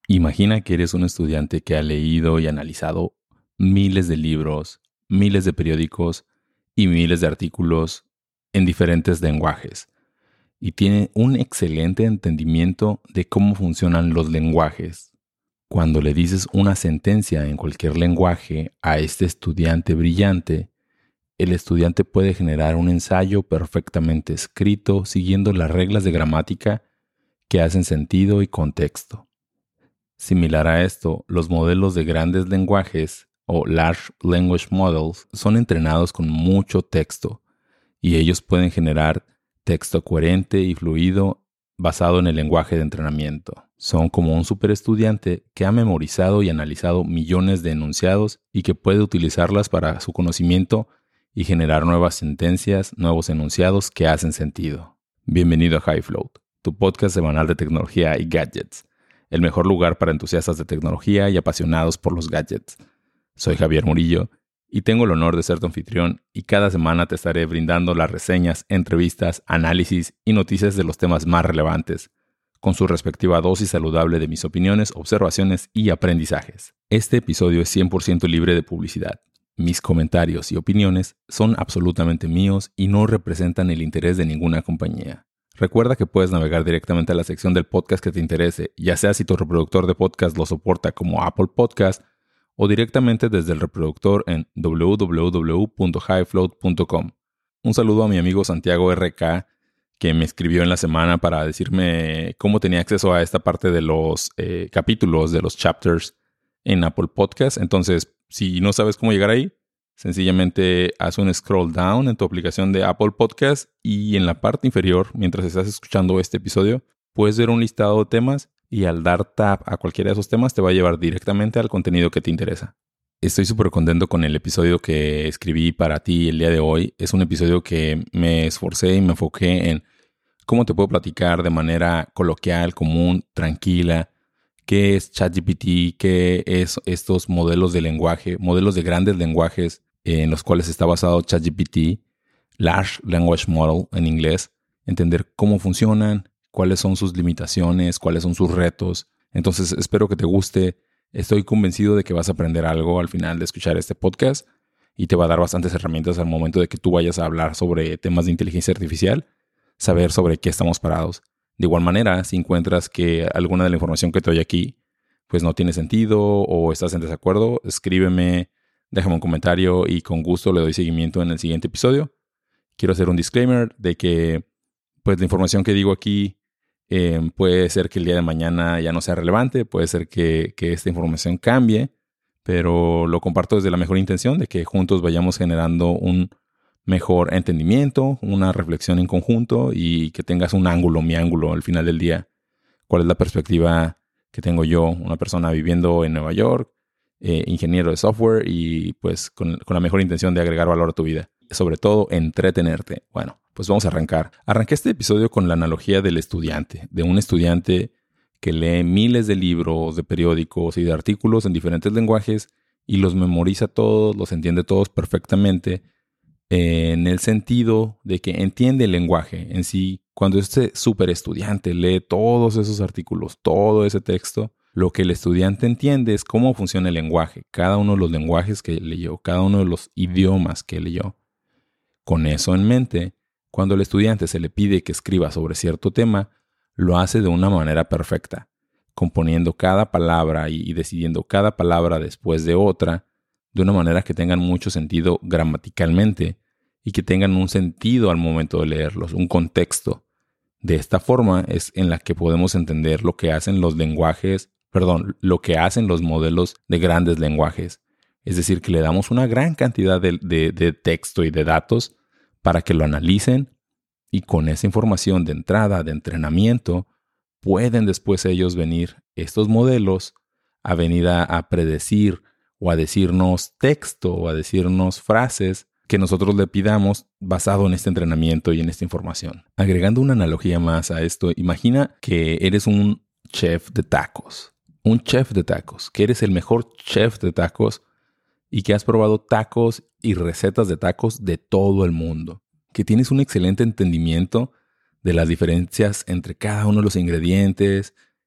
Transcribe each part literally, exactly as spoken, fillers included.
Imagina que eres un estudiante que ha leído y analizado miles de libros, miles de periódicos y miles de artículos en diferentes lenguajes y tiene un excelente entendimiento de cómo funcionan los lenguajes. Cuando le dices una sentencia en cualquier lenguaje a este estudiante brillante, el estudiante puede generar un ensayo perfectamente escrito siguiendo las reglas de gramática que hacen sentido y contexto. Similar a esto, los modelos de grandes lenguajes o Large Language Models son entrenados con mucho texto y ellos pueden generar texto coherente y fluido basado en el lenguaje de entrenamiento. Son como un superestudiante que ha memorizado y analizado millones de enunciados y que puede utilizarlas para su conocimiento y generar nuevas sentencias, nuevos enunciados que hacen sentido. Bienvenido a High Float, tu podcast semanal de tecnología y gadgets. El mejor lugar para entusiastas de tecnología y apasionados por los gadgets. Soy Javier Murillo y tengo el honor de ser tu anfitrión y cada semana te estaré brindando las reseñas, entrevistas, análisis y noticias de los temas más relevantes, con su respectiva dosis saludable de mis opiniones, observaciones y aprendizajes. Este episodio es cien por ciento libre de publicidad. Mis comentarios y opiniones son absolutamente míos y no representan el interés de ninguna compañía. Recuerda que puedes navegar directamente a la sección del podcast que te interese, ya sea si tu reproductor de podcast lo soporta como Apple Podcast o directamente desde el reproductor en doble u doble u doble u punto high float punto com. Un saludo a mi amigo Santiago R K, que me escribió en la semana para decirme cómo tenía acceso a esta parte de los eh, capítulos, de los chapters en Apple Podcast. Entonces, si no sabes cómo llegar ahí, sencillamente haz un scroll down en tu aplicación de Apple Podcast y en la parte inferior, mientras estás escuchando este episodio, puedes ver un listado de temas y al dar tap a cualquiera de esos temas te va a llevar directamente al contenido que te interesa. Estoy súper contento con el episodio que escribí para ti el día de hoy. Es un episodio que me esforcé y me enfoqué en cómo te puedo platicar de manera coloquial, común, tranquila, qué es ChatGPT, qué es estos modelos de lenguaje, modelos de grandes lenguajes en los cuales está basado ChatGPT, Large Language Model en inglés, entender cómo funcionan, cuáles son sus limitaciones, cuáles son sus retos. Entonces espero que te guste. Estoy convencido de que vas a aprender algo al final de escuchar este podcast y te va a dar bastantes herramientas al momento de que tú vayas a hablar sobre temas de inteligencia artificial, saber sobre qué estamos parados. De igual manera, si encuentras que alguna de la información que te doy aquí pues no tiene sentido o estás en desacuerdo, escríbeme, déjame un comentario y con gusto le doy seguimiento en el siguiente episodio. Quiero hacer un disclaimer de que pues la información que digo aquí eh, puede ser que el día de mañana ya no sea relevante, puede ser que, que esta información cambie, pero lo comparto desde la mejor intención de que juntos vayamos generando un mejor entendimiento, una reflexión en conjunto y que tengas un ángulo, mi ángulo al final del día. ¿Cuál es la perspectiva que tengo yo, una persona viviendo en Nueva York, eh, ingeniero de software y pues con, con la mejor intención de agregar valor a tu vida? Sobre todo, entretenerte. Bueno, pues vamos a arrancar. Arranqué este episodio con la analogía del estudiante, de un estudiante que lee miles de libros, de periódicos y de artículos en diferentes lenguajes y los memoriza todos, los entiende todos perfectamente, en el sentido de que entiende el lenguaje en sí. Cuando este súper estudiante lee todos esos artículos, todo ese texto, lo que el estudiante entiende es cómo funciona el lenguaje, cada uno de los lenguajes que leyó, cada uno de los idiomas que leyó. Con eso en mente, cuando al estudiante se le pide que escriba sobre cierto tema, lo hace de una manera perfecta, componiendo cada palabra y, y decidiendo cada palabra después de otra, de una manera que tengan mucho sentido gramaticalmente y que tengan un sentido al momento de leerlos, un contexto. De esta forma es en la que podemos entender lo que hacen los lenguajes, perdón, lo que hacen los modelos de grandes lenguajes. Es decir, que le damos una gran cantidad de, de, de texto y de datos para que lo analicen y con esa información de entrada, de entrenamiento, pueden después ellos venir, estos modelos, a venir a, a predecir o a decirnos texto o a decirnos frases que nosotros le pidamos basado en este entrenamiento y en esta información. Agregando una analogía más a esto, imagina que eres un chef de tacos. Un chef de tacos, que eres el mejor chef de tacos y que has probado tacos y recetas de tacos de todo el mundo. Que tienes un excelente entendimiento de las diferencias entre cada uno de los ingredientes,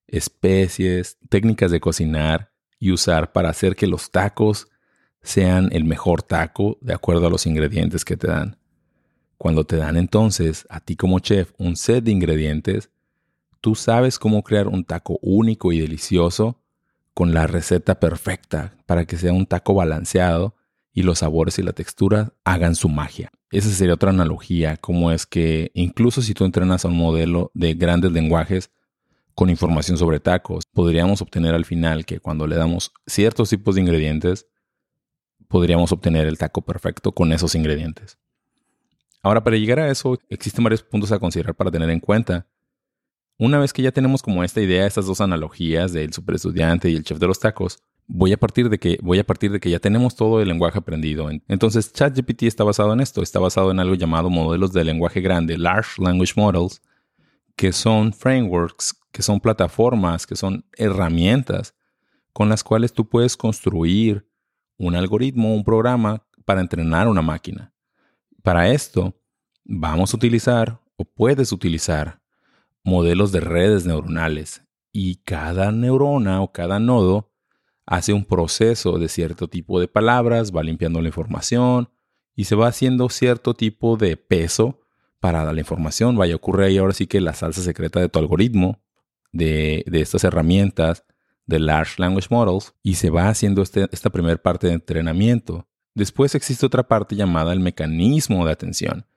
especies, técnicas de cocinar y usar para hacer que los tacos sean el mejor taco de acuerdo a los ingredientes que te dan. Cuando te dan entonces, a ti como chef, un set de ingredientes, tú sabes cómo crear un taco único y delicioso con la receta perfecta para que sea un taco balanceado y los sabores y la textura hagan su magia. Esa sería otra analogía, como es que incluso si tú entrenas a un modelo de grandes lenguajes con información sobre tacos, podríamos obtener al final que cuando le damos ciertos tipos de ingredientes, podríamos obtener el taco perfecto con esos ingredientes. Ahora, para llegar a eso, existen varios puntos a considerar para tener en cuenta. Una vez que ya tenemos como esta idea, estas dos analogías del superestudiante y el chef de los tacos, voy a partir de que, voy a partir de que ya tenemos todo el lenguaje aprendido. Entonces, ChatGPT está basado en esto. Está basado en algo llamado modelos de lenguaje grande, Large Language Models, que son frameworks, que son plataformas, que son herramientas con las cuales tú puedes construir un algoritmo, un programa para entrenar una máquina. Para esto, vamos a utilizar o puedes utilizar modelos de redes neuronales y cada neurona o cada nodo hace un proceso de cierto tipo de palabras, va limpiando la información y se va haciendo cierto tipo de peso para la información. Vaya, ocurre ahí ahora sí que la salsa secreta de tu algoritmo, de, de estas herramientas de Large Language Models, y se va haciendo este, esta primera parte de entrenamiento. Después existe otra parte llamada el mecanismo de atención.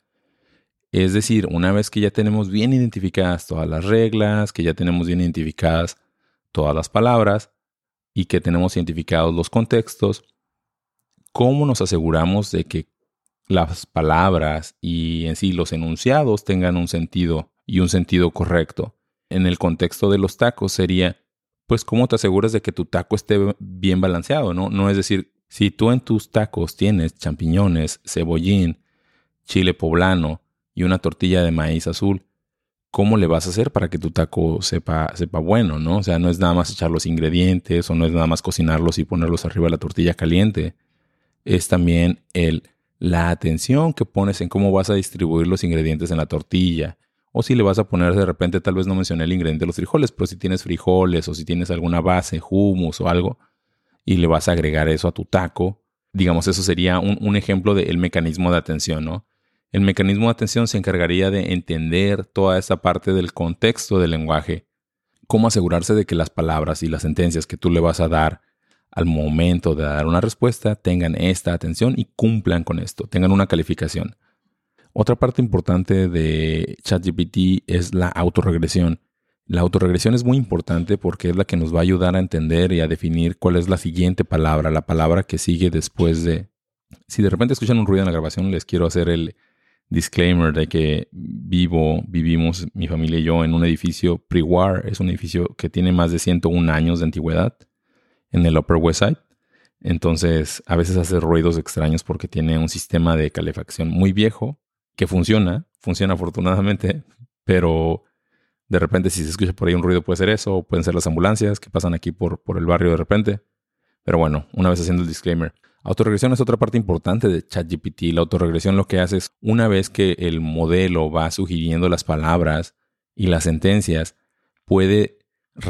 Es decir, una vez que ya tenemos bien identificadas todas las reglas, que ya tenemos bien identificadas todas las palabras y que tenemos identificados los contextos, ¿cómo nos aseguramos de que las palabras y en sí los enunciados tengan un sentido y un sentido correcto? En el contexto de los tacos sería, pues, ¿cómo te aseguras de que tu taco esté bien balanceado? No, no es decir, si tú en tus tacos tienes champiñones, cebollín, chile poblano y una tortilla de maíz azul, ¿cómo le vas a hacer para que tu taco sepa, sepa bueno, ¿no? O sea, no es nada más echar los ingredientes o no es nada más cocinarlos y ponerlos arriba de la tortilla caliente. Es también el, la atención que pones en cómo vas a distribuir los ingredientes en la tortilla. O si le vas a poner de repente, tal vez no mencioné el ingrediente de los frijoles, pero si tienes frijoles o si tienes alguna base, hummus o algo, y le vas a agregar eso a tu taco, digamos, eso sería un, un ejemplo del mecanismo de atención, ¿no? El mecanismo de atención se encargaría de entender toda esa parte del contexto del lenguaje, cómo asegurarse de que las palabras y las sentencias que tú le vas a dar al momento de dar una respuesta tengan esta atención y cumplan con esto, tengan una calificación. Otra parte importante de ChatGPT es la autorregresión. La autorregresión es muy importante porque es la que nos va a ayudar a entender y a definir cuál es la siguiente palabra, la palabra que sigue después de... Si de repente escuchan un ruido en la grabación, les quiero hacer el disclaimer de que vivo, vivimos, mi familia y yo, en un edificio pre-war. Es un edificio que tiene más de ciento un años de antigüedad en el Upper West Side. Entonces, a veces hace ruidos extraños porque tiene un sistema de calefacción muy viejo que funciona, funciona afortunadamente, pero de repente si se escucha por ahí un ruido puede ser eso, o pueden ser las ambulancias que pasan aquí por, por el barrio de repente. Pero bueno, una vez haciendo el disclaimer, autorregresión es otra parte importante de ChatGPT. La autorregresión lo que hace es, una vez que el modelo va sugiriendo las palabras y las sentencias, puede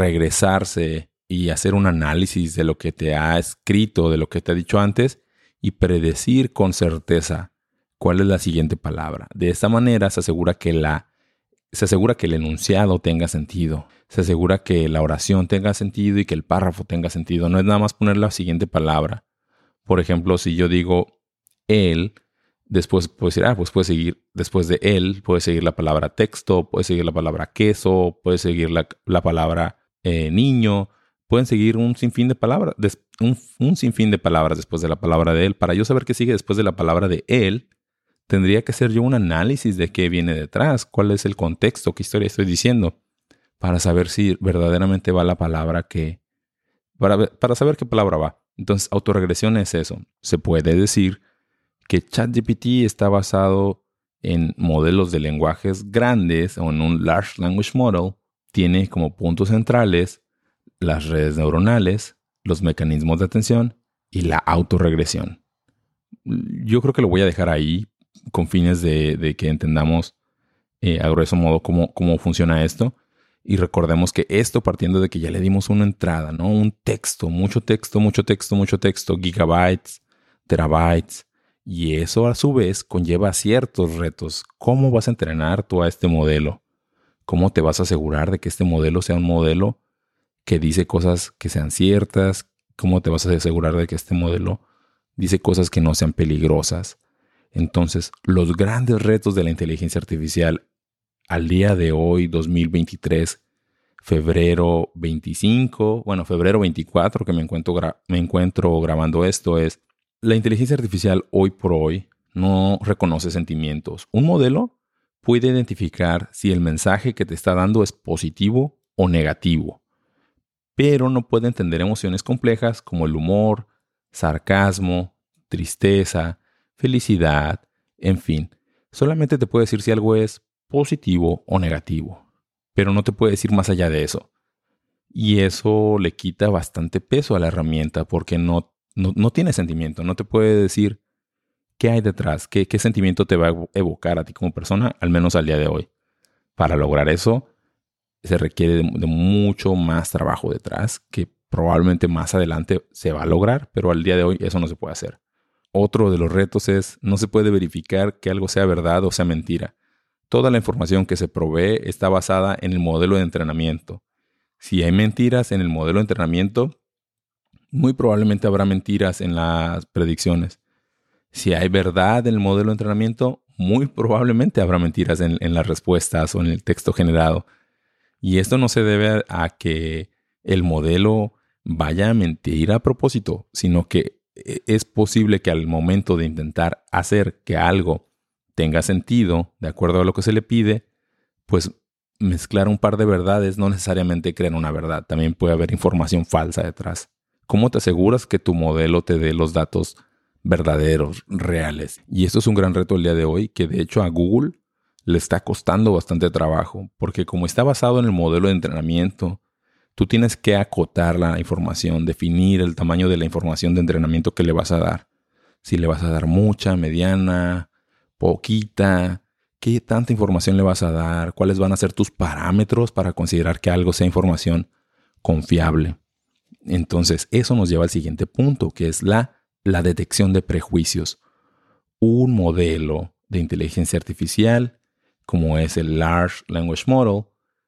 regresarse y hacer un análisis de lo que te ha escrito, de lo que te ha dicho antes, y predecir con certeza cuál es la siguiente palabra. De esta manera se asegura que la, se asegura que el enunciado tenga sentido. Se asegura que la oración tenga sentido y que el párrafo tenga sentido. No es nada más poner la siguiente palabra. Por ejemplo, si yo digo él, después puedo decir, ah, pues puede seguir, después de él, puede seguir la palabra texto, puede seguir la palabra queso, puede seguir la, la palabra eh, niño. Pueden seguir un sinfín de palabras, des, un, un sinfín de palabras después de la palabra de él. Para yo saber qué sigue después de la palabra de él, tendría que hacer yo un análisis de qué viene detrás, cuál es el contexto, qué historia estoy diciendo, para saber si verdaderamente va la palabra que... Para, para saber qué palabra va. Entonces, autorregresión es eso. Se puede decir que ChatGPT está basado en modelos de lenguajes grandes o en un Large Language Model. Tiene como puntos centrales las redes neuronales, los mecanismos de atención y la autorregresión. Yo creo que lo voy a dejar ahí con fines de, de que entendamos eh, a grueso modo cómo, cómo funciona esto. Y recordemos que esto partiendo de que ya le dimos una entrada, ¿no? Un texto, mucho texto, mucho texto, mucho texto, gigabytes, terabytes. Y eso a su vez conlleva ciertos retos. ¿Cómo vas a entrenar tú a este modelo? ¿Cómo te vas a asegurar de que este modelo sea un modelo que dice cosas que sean ciertas? ¿Cómo te vas a asegurar de que este modelo dice cosas que no sean peligrosas? Entonces, los grandes retos de la inteligencia artificial al día de hoy, dos mil veintitrés, febrero veinticinco, bueno, febrero veinticuatro, que me encuentro, gra- me encuentro grabando esto, es la inteligencia artificial hoy por hoy no reconoce sentimientos. Un modelo puede identificar si el mensaje que te está dando es positivo o negativo, pero no puede entender emociones complejas como el humor, sarcasmo, tristeza, felicidad, en fin. Solamente te puede decir si algo es positivo o negativo, pero no te puede decir más allá de eso. Y eso le quita bastante peso a la herramienta porque no, no, no tiene sentimiento, no te puede decir qué hay detrás, qué, qué sentimiento te va a evocar a ti como persona, al menos al día de hoy. Para lograr eso, se requiere de, de mucho más trabajo detrás, que probablemente más adelante se va a lograr, pero al día de hoy eso no se puede hacer. Otro de los retos es, no se puede verificar que algo sea verdad o sea mentira. Toda la información que se provee está basada en el modelo de entrenamiento. Si hay mentiras en el modelo de entrenamiento, muy probablemente habrá mentiras en las predicciones. Si hay verdad en el modelo de entrenamiento, muy probablemente habrá mentiras en, en las respuestas o en el texto generado. Y esto no se debe a que el modelo vaya a mentir a propósito, sino que es posible que al momento de intentar hacer que algo tenga sentido, de acuerdo a lo que se le pide, pues mezclar un par de verdades no necesariamente crean una verdad. También puede haber información falsa detrás. ¿Cómo te aseguras que tu modelo te dé los datos verdaderos, reales? Y esto es un gran reto el día de hoy, que de hecho a Google le está costando bastante trabajo, porque como está basado en el modelo de entrenamiento, tú tienes que acotar la información, definir el tamaño de la información de entrenamiento que le vas a dar. Si le vas a dar mucha, mediana, poquita, qué tanta información le vas a dar, cuáles van a ser tus parámetros para considerar que algo sea información confiable. Entonces, eso nos lleva al siguiente punto, que es la, la detección de prejuicios. Un modelo de inteligencia artificial, como es el Large Language Model,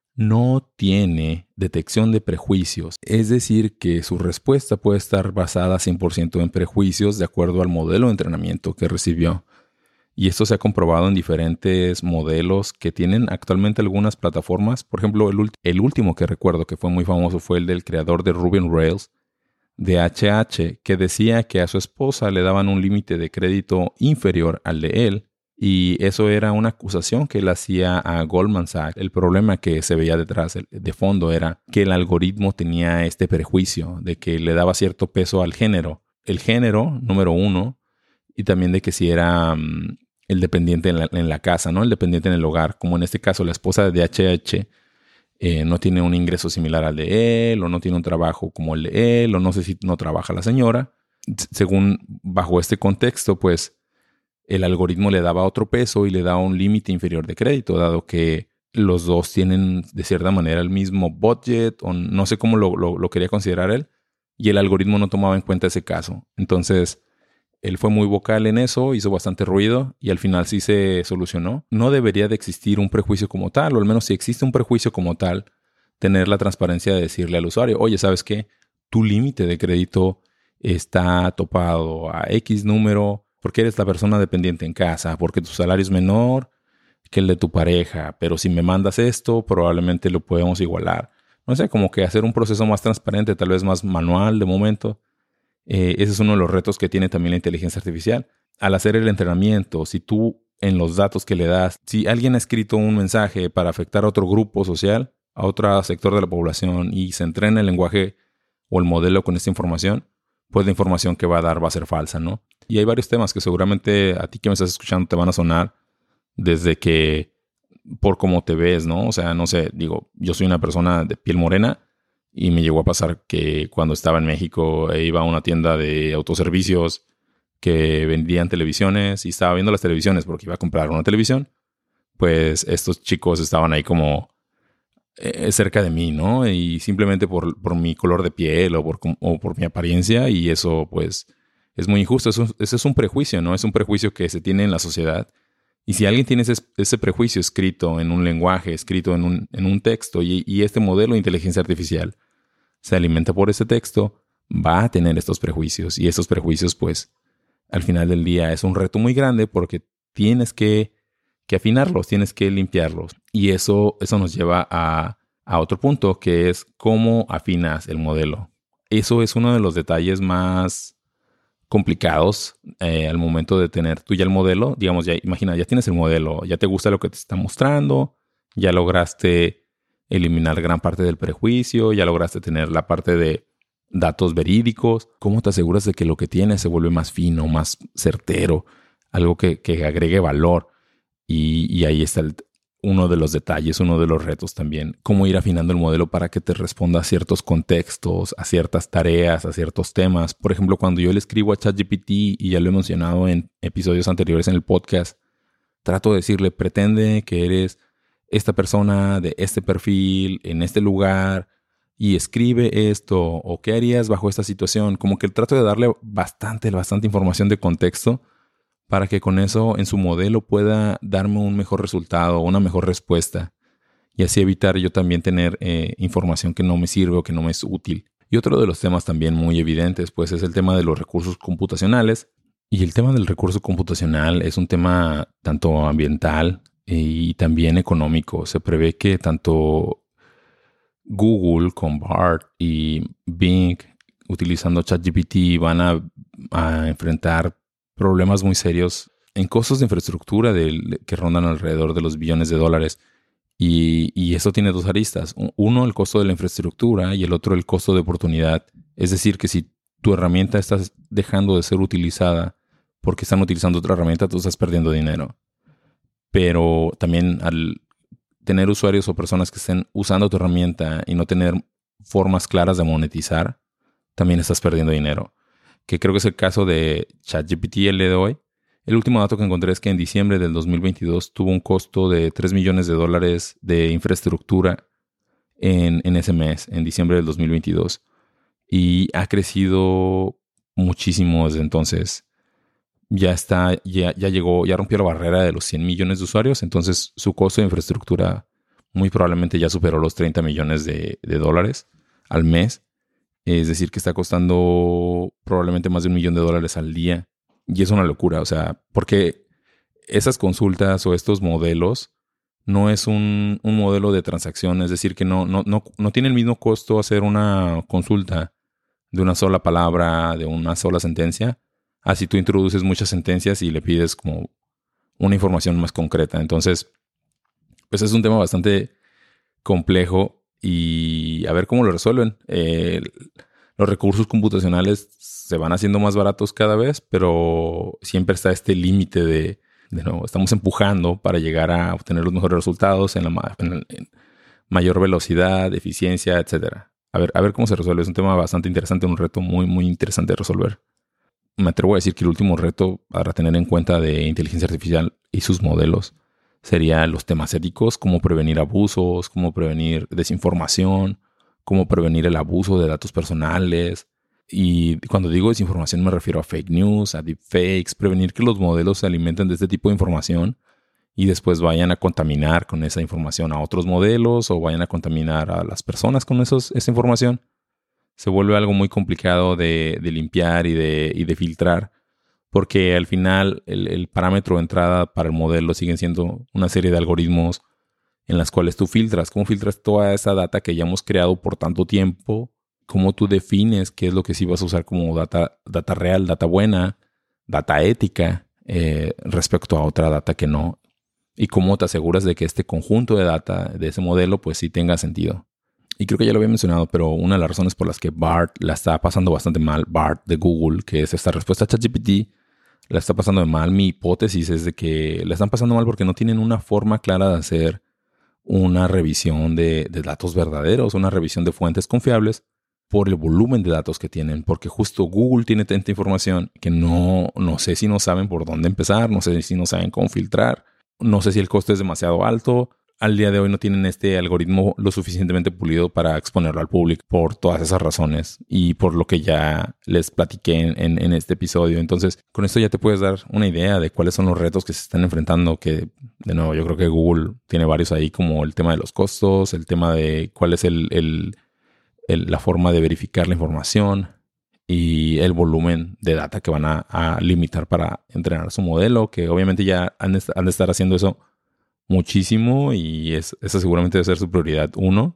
no tiene detección de prejuicios. Es decir, que su respuesta puede estar basada cien por ciento en prejuicios de acuerdo al modelo de entrenamiento que recibió. Y esto se ha comprobado en diferentes modelos que tienen actualmente algunas plataformas. Por ejemplo, el, ulti- el último que recuerdo que fue muy famoso fue el del creador de Ruby on Rails, de H H, que decía que a su esposa le daban un límite de crédito inferior al de él. Y eso era una acusación que él hacía a Goldman Sachs. El problema que se veía detrás, de fondo, era que el algoritmo tenía este prejuicio de que le daba cierto peso al género. El género, número uno, y también de que si era um, el dependiente en la, en la casa, ¿no? El dependiente en el hogar. Como en este caso, la esposa de H H eh, no tiene un ingreso similar al de él, o no tiene un trabajo como el de él, o no sé si no trabaja la señora. Según, bajo este contexto, pues, el algoritmo le daba otro peso y le daba un límite inferior de crédito, dado que los dos tienen de cierta manera el mismo budget, o no sé cómo lo, lo, lo quería considerar él, y el algoritmo no tomaba en cuenta ese caso. Entonces, él fue muy vocal en eso, hizo bastante ruido y al final sí se solucionó. No debería de existir un prejuicio como tal, o al menos si existe un prejuicio como tal, tener la transparencia de decirle al usuario, oye, ¿sabes qué? Tu límite de crédito está topado a X número porque eres la persona dependiente en casa, porque tu salario es menor que el de tu pareja, pero si me mandas esto, probablemente lo podemos igualar. No sé, como que hacer un proceso más transparente, tal vez más manual de momento. Eh, ese es uno de los retos que tiene también la inteligencia artificial. Al hacer el entrenamiento, si tú en los datos que le das, si alguien ha escrito un mensaje para afectar a otro grupo social, a otro sector de la población y se entrena el lenguaje o el modelo con esta información, pues la información que va a dar va a ser falsa, ¿no? Y hay varios temas que seguramente a ti que me estás escuchando te van a sonar desde que por cómo te ves, ¿no? O sea, no sé, digo, yo soy una persona de piel morena y me llegó a pasar que cuando estaba en México e iba a una tienda de autoservicios que vendían televisiones y estaba viendo las televisiones porque iba a comprar una televisión, pues estos chicos estaban ahí como eh, cerca de mí, ¿no? Y simplemente por, por mi color de piel o por, o por mi apariencia, y eso pues es muy injusto. Eso, eso es un prejuicio, ¿no? Es un prejuicio que se tiene en la sociedad. Y si alguien tiene ese, ese prejuicio escrito en un lenguaje, escrito en un, en un texto, y, y este modelo de inteligencia artificial se alimenta por ese texto, va a tener estos prejuicios. Y esos prejuicios, pues, al final del día es un reto muy grande porque tienes que, que afinarlos, tienes que limpiarlos. Y eso, eso nos lleva a, a otro punto, que es cómo afinas el modelo. Eso es uno de los detalles más complicados eh, al momento de tener tú ya el modelo. Digamos, ya imagina, ya tienes el modelo, ya te gusta lo que te está mostrando, ya lograste eliminar gran parte del prejuicio, ya lograste tener la parte de datos verídicos. ¿Cómo te aseguras de que lo que tienes se vuelve más fino, más certero, algo que, que agregue valor? Y, y ahí está el, uno de los detalles, uno de los retos también. Cómo ir afinando el modelo para que te responda a ciertos contextos, a ciertas tareas, a ciertos temas. Por ejemplo, cuando yo le escribo a ChatGPT, y ya lo he mencionado en episodios anteriores en el podcast, trato de decirle, pretende que eres esta persona de este perfil, en este lugar, y escribe esto, o qué harías bajo esta situación. Como que trato de darle bastante, bastante información de contexto para que con eso en su modelo pueda darme un mejor resultado, una mejor respuesta, y así evitar yo también tener eh, información que no me sirve o que no me es útil. Y otro de los temas también muy evidentes, pues, es el tema de los recursos computacionales. Y el tema del recurso computacional es un tema tanto ambiental y también económico. Se prevé que tanto Google con Bard y Bing utilizando ChatGPT van a, a enfrentar problemas muy serios en costos de infraestructura de, que rondan alrededor de los billones de dólares. Y, y eso tiene dos aristas. Uno, el costo de la infraestructura, y el otro, el costo de oportunidad. Es decir, que si tu herramienta está dejando de ser utilizada porque están utilizando otra herramienta, tú estás perdiendo dinero. Pero también al tener usuarios o personas que estén usando tu herramienta y no tener formas claras de monetizar, también estás perdiendo dinero. Que creo que es el caso de ChatGPT el día de hoy. El último dato que encontré es que en diciembre del dos mil veintidós tuvo un costo de tres millones de dólares de infraestructura en, en ese mes, en diciembre del dos mil veintidós. Y ha crecido muchísimo desde entonces. Ya está, ya, ya llegó, ya rompió la barrera de los cien millones de usuarios. Entonces su costo de infraestructura muy probablemente ya superó los treinta millones de, de dólares al mes. Es decir, que está costando probablemente más de un millón de dólares al día. Y es una locura, o sea, porque esas consultas o estos modelos no es un, un modelo de transacción. Es decir, que no, no, no, no tiene el mismo costo hacer una consulta de una sola palabra, de una sola sentencia, así tú introduces muchas sentencias y le pides como una información más concreta. Entonces, pues es un tema bastante complejo y a ver cómo lo resuelven. Eh, los recursos computacionales se van haciendo más baratos cada vez, pero siempre está este límite de, de nuevo, estamos empujando para llegar a obtener los mejores resultados en la en, en mayor velocidad, eficiencia, etcétera. A ver, a ver cómo se resuelve. Es un tema bastante interesante, un reto muy, muy interesante de resolver. Me atrevo a decir que el último reto para tener en cuenta de inteligencia artificial y sus modelos serían los temas éticos, cómo prevenir abusos, cómo prevenir desinformación, cómo prevenir el abuso de datos personales. Y cuando digo desinformación me refiero a fake news, a deepfakes, prevenir que los modelos se alimenten de este tipo de información y después vayan a contaminar con esa información a otros modelos o vayan a contaminar a las personas con esos, esa información. Se vuelve algo muy complicado de, de limpiar y de, y de filtrar, porque al final el, el parámetro de entrada para el modelo siguen siendo una serie de algoritmos en las cuales tú filtras. ¿Cómo filtras toda esa data que ya hemos creado por tanto tiempo? ¿Cómo tú defines qué es lo que sí vas a usar como data, data real, data buena, data ética eh, respecto a otra data que no? Y cómo te aseguras de que este conjunto de data de ese modelo pues sí tenga sentido. Y creo que ya lo había mencionado, pero una de las razones por las que Bard la está pasando bastante mal, Bard de Google, que es esta respuesta a ChatGPT, la está pasando mal. Mi hipótesis es de que la están pasando mal porque no tienen una forma clara de hacer una revisión de, de datos verdaderos, una revisión de fuentes confiables por el volumen de datos que tienen. Porque justo Google tiene tanta información que no, no sé si no saben por dónde empezar, no sé si no saben cómo filtrar, no sé si el costo es demasiado alto. al día de hoy no tienen este algoritmo lo suficientemente pulido para exponerlo al público por todas esas razones y por lo que ya les platiqué en, en, en este episodio. Entonces, con esto ya te puedes dar una idea de cuáles son los retos que se están enfrentando, que de nuevo yo creo que Google tiene varios ahí, como el tema de los costos, el tema de cuál es el, el, el, la forma de verificar la información y el volumen de data que van a, a limitar para entrenar su modelo, que obviamente ya han de, han de estar haciendo eso muchísimo y es, esa seguramente debe ser su prioridad uno,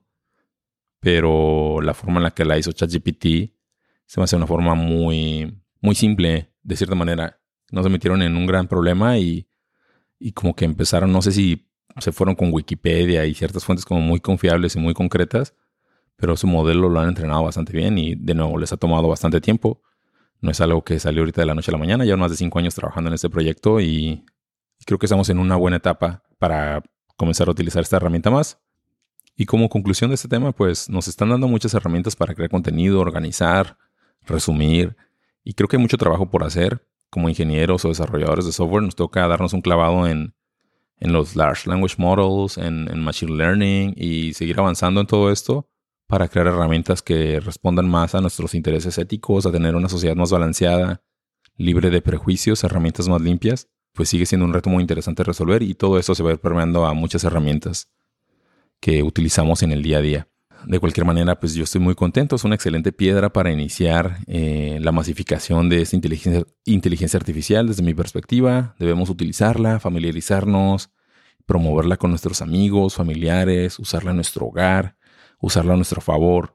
pero la forma en la que la hizo ChatGPT se me hace una forma muy, muy simple, de cierta manera. No se metieron en un gran problema y, y como que empezaron, no sé si se fueron con Wikipedia y ciertas fuentes como muy confiables y muy concretas, pero su modelo lo han entrenado bastante bien y de nuevo les ha tomado bastante tiempo. No es algo que salió ahorita de la noche a la mañana, ya más de cinco años trabajando en este proyecto y creo que estamos en una buena etapa para comenzar a utilizar esta herramienta más. Y como conclusión de este tema, pues nos están dando muchas herramientas para crear contenido, organizar, resumir. Y creo que hay mucho trabajo por hacer. Como ingenieros o desarrolladores de software, nos toca darnos un clavado en, en los Large Language Models, en, en Machine Learning y seguir avanzando en todo esto para crear herramientas que respondan más a nuestros intereses éticos, a tener una sociedad más balanceada, libre de prejuicios, herramientas más limpias. Pues sigue siendo un reto muy interesante resolver y todo esto se va a ir permeando a muchas herramientas que utilizamos en el día a día. De cualquier manera, pues yo estoy muy contento. Es una excelente piedra para iniciar eh, la masificación de esta inteligencia, inteligencia artificial desde mi perspectiva. Debemos utilizarla, familiarizarnos, promoverla con nuestros amigos, familiares, usarla en nuestro hogar, usarla a nuestro favor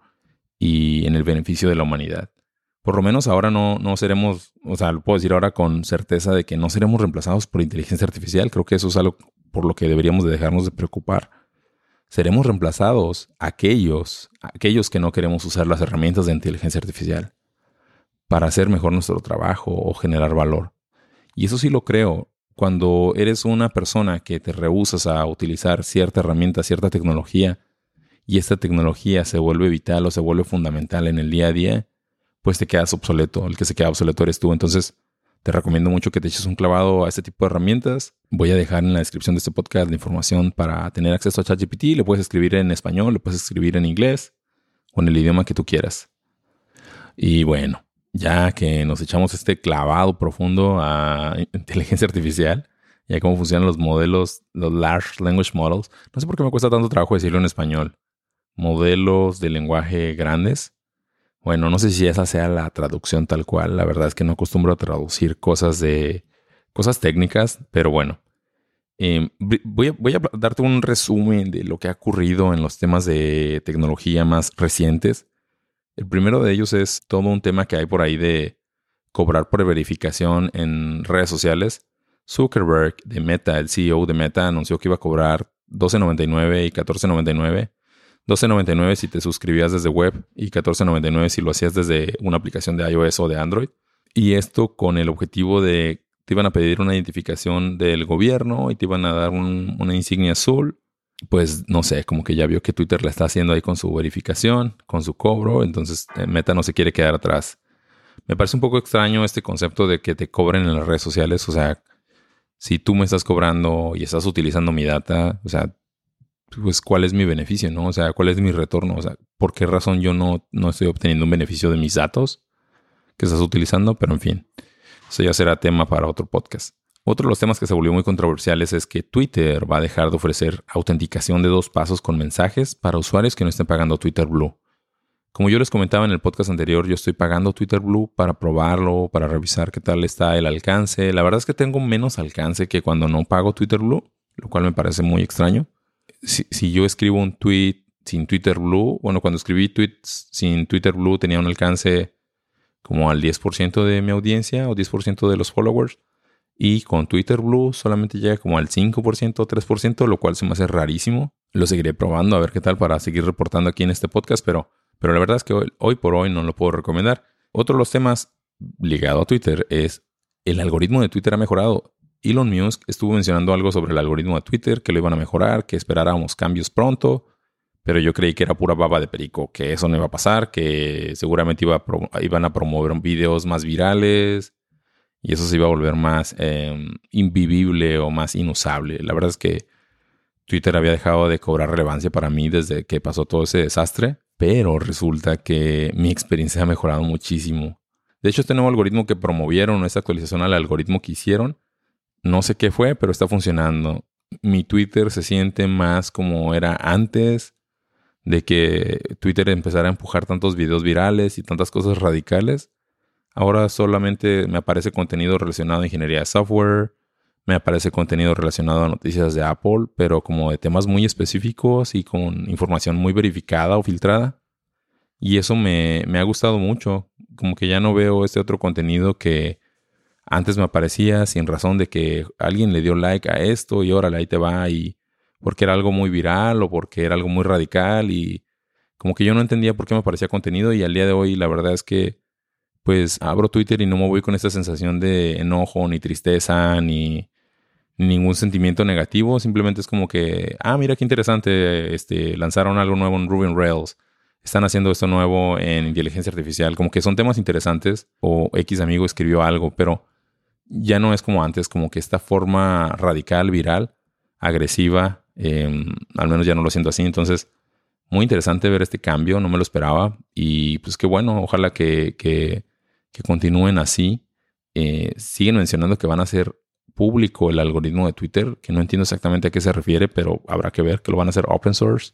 y en el beneficio de la humanidad. Por lo menos ahora no, no seremos, o sea, lo puedo decir ahora con certeza de que no seremos reemplazados por inteligencia artificial. Creo que eso es algo por lo que deberíamos de dejarnos de preocupar. Seremos reemplazados aquellos, aquellos que no queremos usar las herramientas de inteligencia artificial para hacer mejor nuestro trabajo o generar valor. Y eso sí lo creo. Cuando eres una persona que te rehusas a utilizar cierta herramienta, cierta tecnología, y esta tecnología se vuelve vital o se vuelve fundamental en el día a día, pues te quedas obsoleto. El que se queda obsoleto eres tú. Entonces, te recomiendo mucho que te eches un clavado a este tipo de herramientas. Voy a dejar en la descripción de este podcast la información para tener acceso a ChatGPT. Le puedes escribir en español, le puedes escribir en inglés o en el idioma que tú quieras. Y bueno, ya que nos echamos este clavado profundo a inteligencia artificial y a cómo funcionan los modelos, los Large Language Models, no sé por qué me cuesta tanto trabajo decirlo en español. Modelos de lenguaje grandes. Bueno, no sé si esa sea la traducción tal cual. La verdad es que no acostumbro a traducir cosas de cosas técnicas, pero bueno. Eh, voy, a, voy a darte un resumen de lo que ha ocurrido en los temas de tecnología más recientes. El primero de ellos es todo un tema que hay por ahí de cobrar por verificación en redes sociales. Zuckerberg de Meta, el C E O de Meta, anunció que iba a cobrar doce noventa y nueve y catorce noventa y nueve. doce noventa y nueve si te suscribías desde web y catorce noventa y nueve si lo hacías desde una aplicación de iOS o de Android. Y esto con el objetivo de te iban a pedir una identificación del gobierno y te iban a dar un, una insignia azul. Pues no sé, como que ya vio que Twitter la está haciendo ahí con su verificación, con su cobro. Entonces Meta no se quiere quedar atrás. Me parece un poco extraño este concepto de que te cobren en las redes sociales. O sea, si tú me estás cobrando y estás utilizando mi data, o sea, pues cuál es mi beneficio, ¿no? O sea, cuál es mi retorno. O sea, ¿por qué razón yo no, no estoy obteniendo un beneficio de mis datos que estás utilizando? Pero en fin, eso ya será tema para otro podcast. Otro de los temas que se volvió muy controversiales es que Twitter va a dejar de ofrecer autenticación de dos pasos con mensajes para usuarios que no estén pagando Twitter Blue. Como yo les comentaba en el podcast anterior, yo estoy pagando Twitter Blue para probarlo, para revisar qué tal está el alcance. La verdad es que tengo menos alcance que cuando no pago Twitter Blue, lo cual me parece muy extraño. Si, si yo escribo un tweet sin Twitter Blue, bueno, cuando escribí tweets sin Twitter Blue tenía un alcance como al diez por ciento de mi audiencia o diez por ciento de los followers. Y con Twitter Blue solamente llega como al cinco por ciento o tres por ciento, lo cual se me hace rarísimo. Lo seguiré probando a ver qué tal para seguir reportando aquí en este podcast, pero, pero la verdad es que hoy, hoy por hoy no lo puedo recomendar. Otro de los temas ligado a Twitter es el algoritmo de Twitter ha mejorado. Elon Musk estuvo mencionando algo sobre el algoritmo de Twitter, que lo iban a mejorar, que esperáramos cambios pronto, pero yo creí que era pura baba de perico, que eso no iba a pasar, que seguramente iba a pro- iban a promover videos más virales y eso se iba a volver más eh, invivible o más inusable. La verdad es que Twitter había dejado de cobrar relevancia para mí desde que pasó todo ese desastre, pero resulta que mi experiencia ha mejorado muchísimo. De hecho, este nuevo algoritmo que promovieron, esta actualización al algoritmo que hicieron, no sé qué fue, pero está funcionando. Mi Twitter se siente más como era antes de que Twitter empezara a empujar tantos videos virales y tantas cosas radicales. Ahora solamente me aparece contenido relacionado a ingeniería de software, me aparece contenido relacionado a noticias de Apple, pero como de temas muy específicos y con información muy verificada o filtrada. Y eso me, me ha gustado mucho. Como que ya no veo este otro contenido que antes me aparecía sin razón de que alguien le dio like a esto y órale, ahí te va, y porque era algo muy viral o porque era algo muy radical, y como que yo no entendía por qué me aparecía contenido. Y al día de hoy la verdad es que pues abro Twitter y no me voy con esta sensación de enojo, ni tristeza, ni, ni ningún sentimiento negativo. Simplemente es como que, ah, mira qué interesante, este, lanzaron algo nuevo en Ruby on Rails. Están haciendo esto nuevo en inteligencia artificial. Como que son temas interesantes, o X amigo escribió algo, pero ya no es como antes, como que esta forma radical, viral, agresiva, eh, al menos ya no lo siento así. Entonces, muy interesante ver este cambio, no me lo esperaba. Y pues qué bueno, ojalá que, que, que continúen así. Eh, siguen mencionando que van a hacer público el algoritmo de Twitter, que no entiendo exactamente a qué se refiere, pero habrá que ver, que lo van a hacer open source.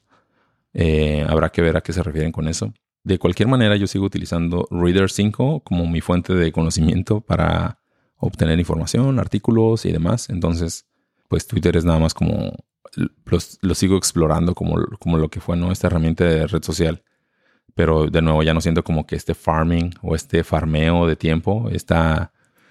Eh, habrá que ver a qué se refieren con eso. De cualquier manera, yo sigo utilizando Reader cinco como mi fuente de conocimiento para obtener información, artículos y demás. Entonces, pues Twitter es nada más como... Lo, lo sigo explorando como, como lo que fue, ¿no? Esta herramienta de red social. Pero de nuevo ya no siento como que este farming o este farmeo de tiempo, esta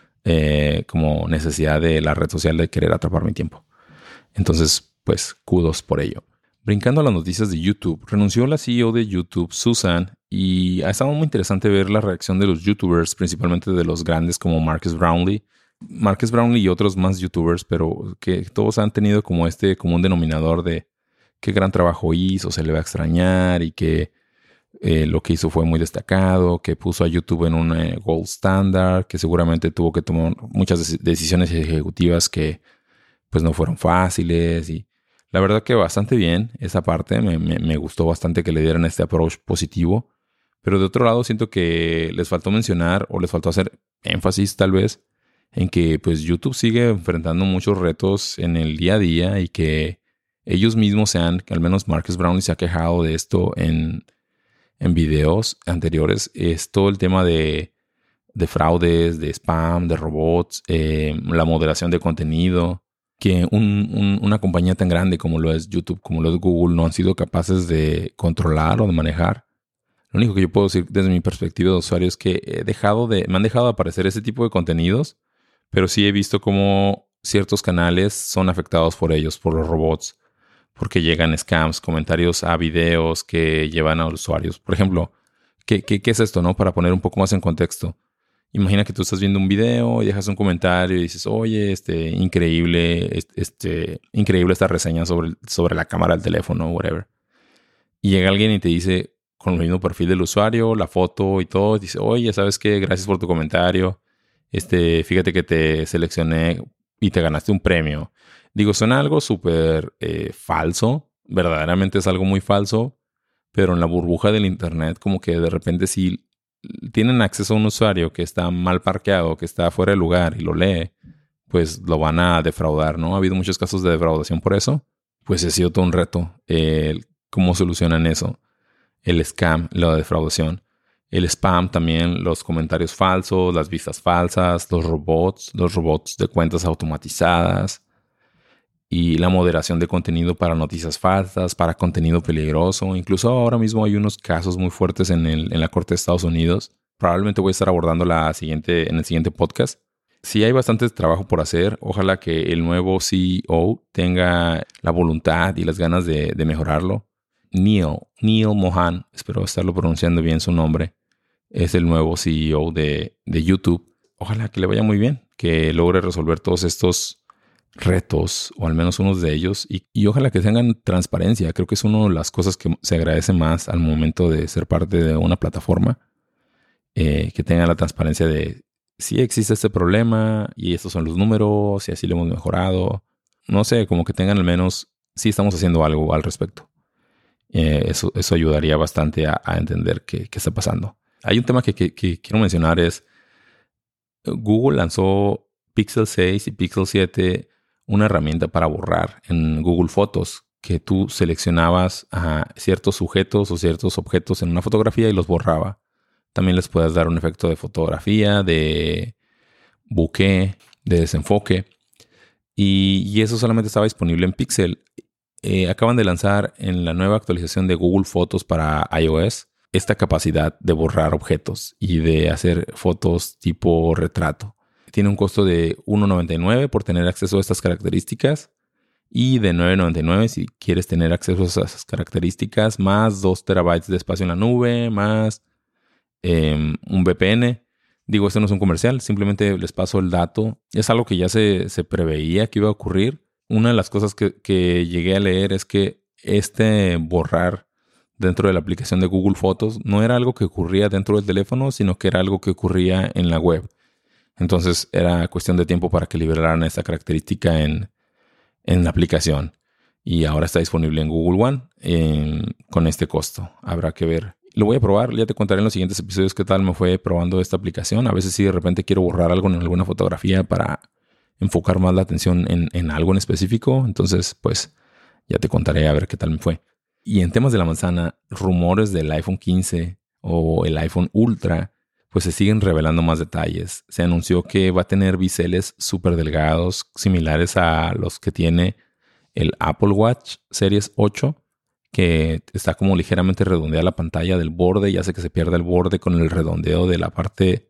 eh, como necesidad de la red social de querer atrapar mi tiempo. Entonces, pues, kudos por ello. Brincando a las noticias de YouTube, renunció la C E O de YouTube, Susan, y ha estado muy interesante ver la reacción de los YouTubers, principalmente de los grandes como Marques Brownlee. Marques Brownlee y otros más YouTubers, pero que todos han tenido como este común denominador de qué gran trabajo hizo, se le va a extrañar, y que eh, lo que hizo fue muy destacado, que puso a YouTube en un eh, gold standard, que seguramente tuvo que tomar muchas decisiones ejecutivas que pues no fueron fáciles. Y la verdad que bastante bien esa parte. Me, me, me gustó bastante que le dieran este approach positivo. Pero de otro lado siento que les faltó mencionar, o les faltó hacer énfasis tal vez, en que pues YouTube sigue enfrentando muchos retos en el día a día, y que ellos mismos se han, al menos Marques Brownlee se ha quejado de esto en, en videos anteriores. Es todo el tema de, de fraudes, de spam, de robots, eh, la moderación de contenido, que un, un, una compañía tan grande como lo es YouTube, como lo es Google, no han sido capaces de controlar o de manejar. Lo único que yo puedo decir desde mi perspectiva de usuario es que he dejado de, me han dejado de aparecer ese tipo de contenidos, pero sí he visto cómo ciertos canales son afectados por ellos, por los robots, porque llegan scams, comentarios a videos que llevan a usuarios. Por ejemplo, ¿qué, qué, qué es esto, no? Para poner un poco más en contexto. Imagina que tú estás viendo un video y dejas un comentario y dices, oye, este, increíble, este, increíble esta reseña sobre, sobre la cámara del teléfono, whatever. Y llega alguien y te dice, con el mismo perfil del usuario, la foto y todo, dice, oye, ¿sabes qué? Gracias por tu comentario. Este, fíjate que te seleccioné y te ganaste un premio. Digo, suena algo súper eh, falso. Verdaderamente es algo muy falso. Pero en la burbuja del internet, como que de repente sí tienen acceso a un usuario que está mal parqueado, que está fuera de lugar y lo lee, pues lo van a defraudar, ¿no? Ha habido muchos casos de defraudación por eso. Pues ha sido todo un reto. Eh, ¿Cómo solucionan eso? El scam, la defraudación. El spam también, los comentarios falsos, las vistas falsas, los robots, los robots de cuentas automatizadas, y la moderación de contenido para noticias falsas, para contenido peligroso. Incluso ahora mismo hay unos casos muy fuertes en, el, en la Corte de Estados Unidos. Probablemente voy a estar abordando la siguiente, en el siguiente podcast. Sí hay bastante trabajo por hacer. Ojalá que el nuevo C E O tenga la voluntad y las ganas de, de mejorarlo. Neil, Neil Mohan, espero estarlo pronunciando bien su nombre, es el nuevo C E O de, de YouTube. Ojalá que le vaya muy bien, que logre resolver todos estos retos, o al menos unos de ellos, y, y ojalá que tengan transparencia. Creo que es una de las cosas que se agradece más al momento de ser parte de una plataforma, eh, que tengan la transparencia de si existe este problema y estos son los números y así lo hemos mejorado. No sé, como que tengan al menos sí estamos haciendo algo al respecto. Eh, eso, eso ayudaría bastante a, a entender qué, qué está pasando. Hay un tema que, que, que quiero mencionar es Google lanzó Pixel seis y Pixel siete, una herramienta para borrar en Google Fotos, que tú seleccionabas a ciertos sujetos o ciertos objetos en una fotografía y los borraba. También les puedes dar un efecto de fotografía, de bokeh, de desenfoque. Y, y eso solamente estaba disponible en Pixel. Eh, acaban de lanzar en la nueva actualización de Google Fotos para iOS esta capacidad de borrar objetos y de hacer fotos tipo retrato. Tiene un costo de uno noventa y nueve por tener acceso a estas características y de nueve noventa y nueve si quieres tener acceso a esas características, más dos terabytes de espacio en la nube, más eh, un V P N. Digo, esto no es un comercial, simplemente les paso el dato. Es algo que ya se, se preveía que iba a ocurrir. Una de las cosas que, que llegué a leer es que este borrar dentro de la aplicación de Google Fotos no era algo que ocurría dentro del teléfono, sino que era algo que ocurría en la web. Entonces era cuestión de tiempo para que liberaran esta característica en, en la aplicación. Y ahora está disponible en Google One en, con este costo. Habrá que ver. Lo voy a probar. Ya te contaré en los siguientes episodios qué tal me fue probando esta aplicación. A veces si de repente quiero borrar algo en alguna fotografía para enfocar más la atención en, en algo en específico. Entonces, pues ya te contaré a ver qué tal me fue. Y en temas de la manzana, rumores del iPhone quince o el iPhone Ultra, pues se siguen revelando más detalles. Se anunció que va a tener biseles súper delgados, similares a los que tiene el Apple Watch Series ocho, que está como ligeramente redondeada la pantalla del borde y hace que se pierda el borde con el redondeo de la parte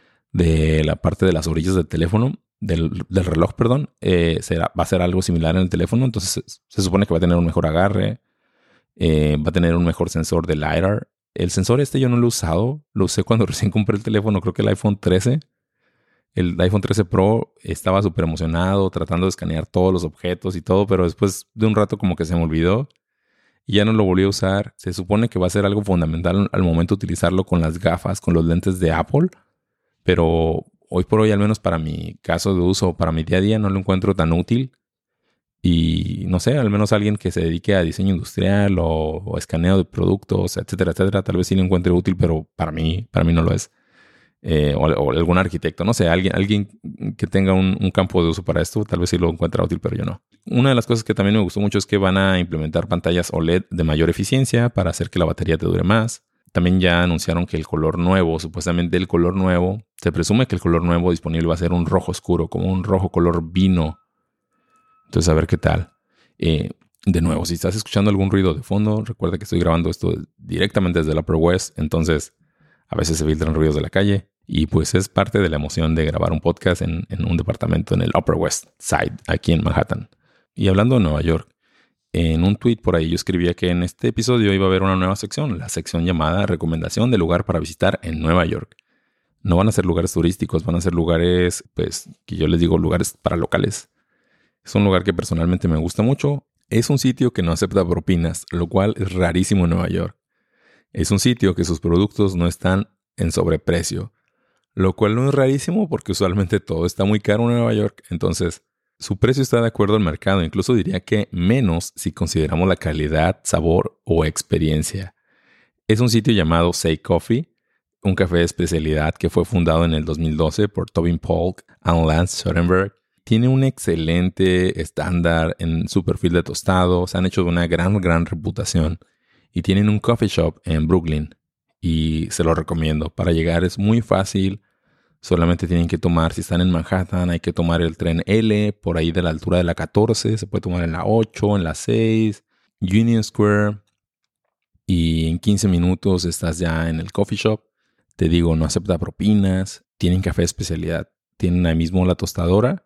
de la parte de las orillas del teléfono, del, del reloj, perdón. Eh, será, va a ser algo similar en el teléfono, entonces se, se supone que va a tener un mejor agarre. Eh, va a tener un mejor sensor de LiDAR. El sensor este yo no lo he usado. Lo usé cuando recién compré el teléfono. Creo que el iPhone trece. El iPhone trece Pro estaba súper emocionado tratando de escanear todos los objetos y todo. Pero después de un rato como que se me olvidó. Y ya no lo volví a usar. Se supone que va a ser algo fundamental al momento de utilizarlo con las gafas, con los lentes de Apple. Pero hoy por hoy, al menos para mi caso de uso, para mi día a día, no lo encuentro tan útil. Y no sé, al menos alguien que se dedique a diseño industrial o, o escaneo de productos, etcétera, etcétera, tal vez sí lo encuentre útil, pero para mí, para mí no lo es. Eh, o, o algún arquitecto, no sé, alguien, alguien que tenga un, un campo de uso para esto, tal vez sí lo encuentra útil, pero yo no. Una de las cosas que también me gustó mucho es que van a implementar pantallas O L E D de mayor eficiencia para hacer que la batería te dure más. También ya anunciaron que el color nuevo, supuestamente el color nuevo, se presume que el color nuevo disponible va a ser un rojo oscuro, como un rojo color vino. Entonces, a ver qué tal. Eh, de nuevo, si estás escuchando algún ruido de fondo, recuerda que estoy grabando esto directamente desde el Upper West. Entonces, a veces se filtran ruidos de la calle. Y pues es parte de la emoción de grabar un podcast en, en un departamento en el Upper West Side, aquí en Manhattan. Y hablando de Nueva York, en un tweet por ahí yo escribía que en este episodio iba a haber una nueva sección, la sección llamada Recomendación de lugar para visitar en Nueva York. No van a ser lugares turísticos, van a ser lugares, pues, que yo les digo lugares para locales. Es un lugar que personalmente me gusta mucho. Es un sitio que no acepta propinas, lo cual es rarísimo en Nueva York. Es un sitio que sus productos no están en sobreprecio, lo cual no es rarísimo porque usualmente todo está muy caro en Nueva York. Entonces, su precio está de acuerdo al mercado. Incluso diría que menos si consideramos la calidad, sabor o experiencia. Es un sitio llamado Say Coffee, un café de especialidad que fue fundado en el dos mil doce por Tobin Polk y Lance Schottenberg. Tiene un excelente estándar en su perfil de tostado. Se han hecho de una gran, gran reputación. Y tienen un coffee shop en Brooklyn. Y se lo recomiendo. Para llegar es muy fácil. Solamente tienen que tomar, si están en Manhattan, hay que tomar el tren L, por ahí de la altura de la catorce. Se puede tomar en la ocho, en la seis, Union Square. Y en quince minutos estás ya en el coffee shop. Te digo, no acepta propinas. Tienen café de especialidad. Tienen ahí mismo la tostadora.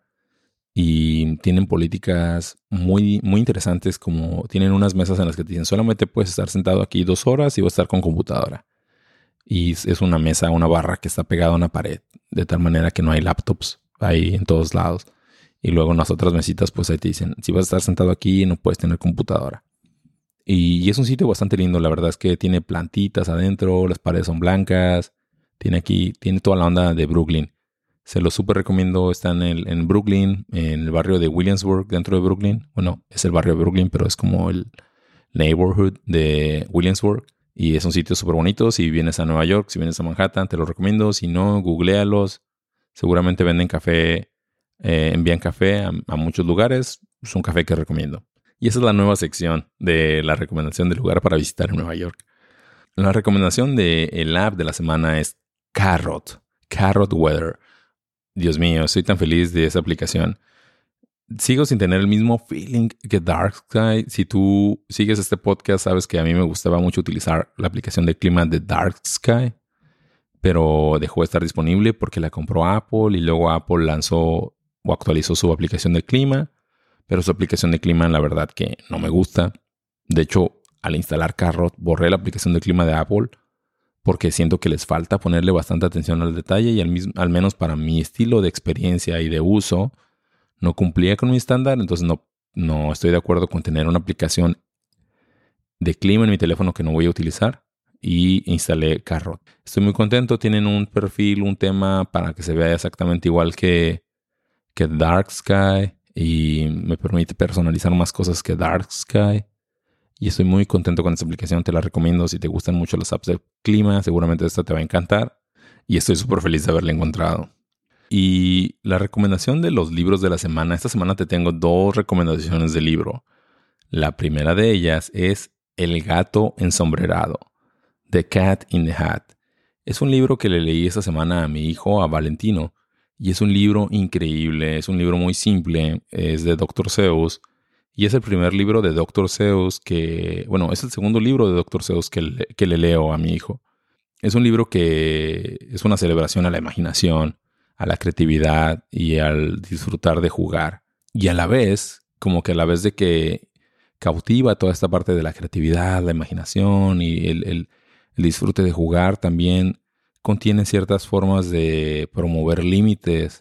Y tienen políticas muy, muy interesantes, como tienen unas mesas en las que te dicen solamente puedes estar sentado aquí dos horas y vas a estar con computadora. Y es una mesa, una barra que está pegada a una pared, de tal manera que no hay laptops ahí en todos lados. Y luego en las otras mesitas pues ahí te dicen, si vas a estar sentado aquí no puedes tener computadora. Y, y es un sitio bastante lindo, la verdad es que tiene plantitas adentro, las paredes son blancas, tiene aquí, tiene toda la onda de Brooklyn. Se los súper recomiendo. Están en, el, en Brooklyn, en el barrio de Williamsburg, dentro de Brooklyn. Bueno, es el barrio de Brooklyn, pero es como el neighborhood de Williamsburg. Y es un sitio súper bonito. Si vienes a Nueva York, si vienes a Manhattan, te lo recomiendo. Si no, googléalos. Seguramente venden café, eh, envían café a, a muchos lugares. Es un café que recomiendo. Y esa es la nueva sección de la recomendación del lugar para visitar en Nueva York. La recomendación del app de la semana es Carrot. Carrot Weather. Dios mío, estoy tan feliz de esa aplicación. Sigo sin tener el mismo feeling que Dark Sky. Si tú sigues este podcast, sabes que a mí me gustaba mucho utilizar la aplicación de clima de Dark Sky, pero dejó de estar disponible porque la compró Apple y luego Apple lanzó o actualizó su aplicación de clima, pero su aplicación de clima la verdad que no me gusta. De hecho, al instalar Carrot, borré la aplicación de clima de Apple porque siento que les falta ponerle bastante atención al detalle y al, mismo, al menos para mi estilo de experiencia y de uso no cumplía con mi estándar. Entonces no, no estoy de acuerdo con tener una aplicación de clima en mi teléfono que no voy a utilizar y instalé Carrot. Estoy muy contento. Tienen un perfil, un tema para que se vea exactamente igual que, que Dark Sky y me permite personalizar más cosas que Dark Sky. Y estoy muy contento con esta aplicación. Te la recomiendo. Si te gustan mucho las apps de clima, seguramente esta te va a encantar. Y estoy súper feliz de haberla encontrado. Y la recomendación de los libros de la semana. Esta semana te tengo dos recomendaciones de libro. La primera de ellas es El gato ensombrerado. The Cat in the Hat. Es un libro que le leí esta semana a mi hijo, a Valentino. Y es un libro increíble. Es un libro muy simple. Es de doctor Seuss. Y es el primer libro de doctor Seuss que... Bueno, es el segundo libro de doctor Seuss que le, que le leo a mi hijo. Es un libro que es una celebración a la imaginación, a la creatividad y al disfrutar de jugar. Y a la vez, como que a la vez de que cautiva toda esta parte de la creatividad, la imaginación y el, el, el disfrute de jugar, también contiene ciertas formas de promover límites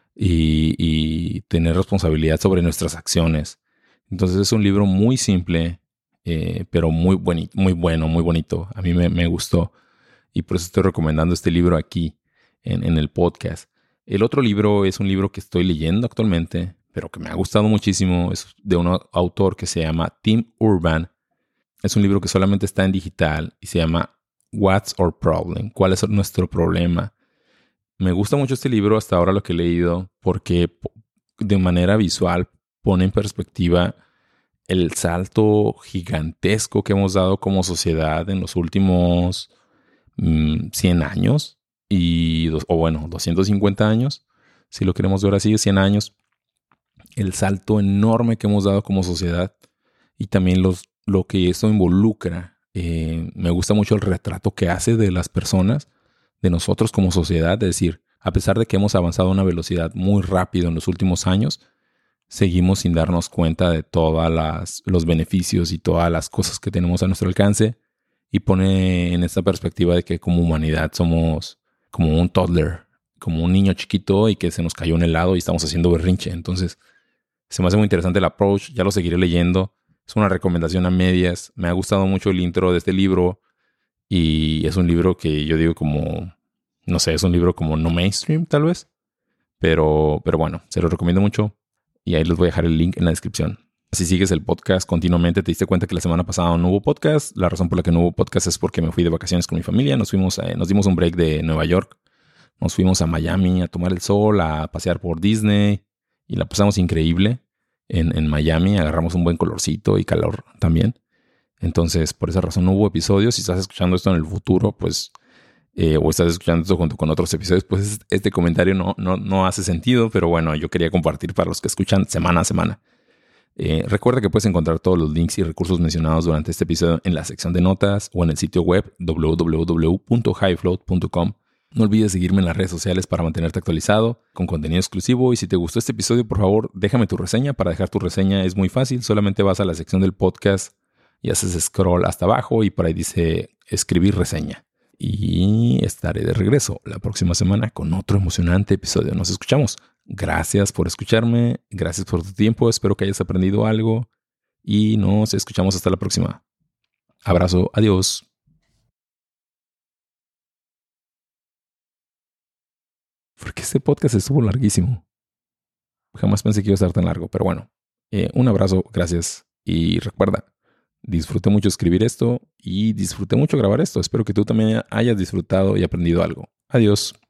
y, y tener responsabilidad sobre nuestras acciones. Entonces es un libro muy simple, eh, pero muy, buen, muy bueno, muy bonito. A mí me, me gustó y por eso estoy recomendando este libro aquí en, en el podcast. El otro libro es un libro que estoy leyendo actualmente, pero que me ha gustado muchísimo. Es de un autor que se llama Tim Urban. Es un libro que solamente está en digital y se llama What's Our Problem? ¿Cuál es nuestro problema? Me gusta mucho este libro hasta ahora lo que he leído porque de manera visual pone en perspectiva el salto gigantesco que hemos dado como sociedad en los últimos mmm, cien años, y, o bueno, doscientos cincuenta años, si lo queremos ver así, cien años. El salto enorme que hemos dado como sociedad y también los, lo que esto involucra. Eh, me gusta mucho el retrato que hace de las personas, de nosotros como sociedad. Es decir, a pesar de que hemos avanzado a una velocidad muy rápida en los últimos años, seguimos sin darnos cuenta de todos los beneficios y todas las cosas que tenemos a nuestro alcance, y pone en esta perspectiva de que como humanidad somos como un toddler, como un niño chiquito y que se nos cayó un helado y estamos haciendo berrinche. Entonces se me hace muy interesante el approach. Ya lo seguiré leyendo. Es una recomendación a medias. Me ha gustado mucho el intro de este libro y es un libro que yo digo como, no sé, es un libro como no mainstream tal vez, pero, pero bueno, se lo recomiendo mucho. Y ahí les voy a dejar el link en la descripción. Si sigues el podcast continuamente, te diste cuenta que la semana pasada no hubo podcast. La razón por la que no hubo podcast es porque me fui de vacaciones con mi familia. Nos fuimos, a, nos dimos un break de Nueva York. Nos fuimos a Miami a tomar el sol, a pasear por Disney. Y la pasamos increíble en, en Miami. Agarramos un buen colorcito y calor también. Entonces, por esa razón no hubo episodios. Si estás escuchando esto en el futuro, pues... Eh, o estás escuchando esto junto con otros episodios, pues este comentario no, no, no hace sentido, pero bueno, yo quería compartir para los que escuchan semana a semana. Eh, recuerda que puedes encontrar todos los links y recursos mencionados durante este episodio en la sección de notas o en el sitio web w w w punto highfloat punto com. No olvides seguirme en las redes sociales para mantenerte actualizado con contenido exclusivo, y si te gustó este episodio, por favor, déjame tu reseña. Para dejar tu reseña es muy fácil, solamente vas a la sección del podcast y haces scroll hasta abajo y por ahí dice escribir reseña. Y estaré de regreso la próxima semana con otro emocionante episodio. Nos escuchamos. Gracias por escucharme. Gracias por tu tiempo. Espero que hayas aprendido algo. Y nos escuchamos hasta la próxima. Abrazo. Adiós. Porque este podcast estuvo larguísimo. Jamás pensé que iba a estar tan largo, pero bueno. Eh, un abrazo, gracias. Y recuerda, disfruté mucho escribir esto y disfruté mucho grabar esto. Espero que tú también hayas disfrutado y aprendido algo. Adiós.